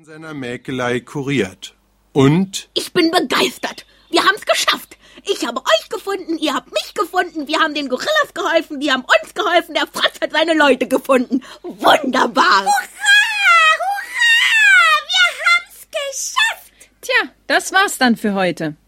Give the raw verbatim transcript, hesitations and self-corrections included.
von seiner Mäkelei kuriert. Und? Ich bin begeistert. Wir haben's geschafft. Ich habe euch gefunden, ihr habt mich gefunden, wir haben den Gorillas geholfen, die haben uns geholfen, der Fratz hat seine Leute gefunden. Wunderbar. Hurra, hurra, wir haben's geschafft. Tja, das war's dann für heute.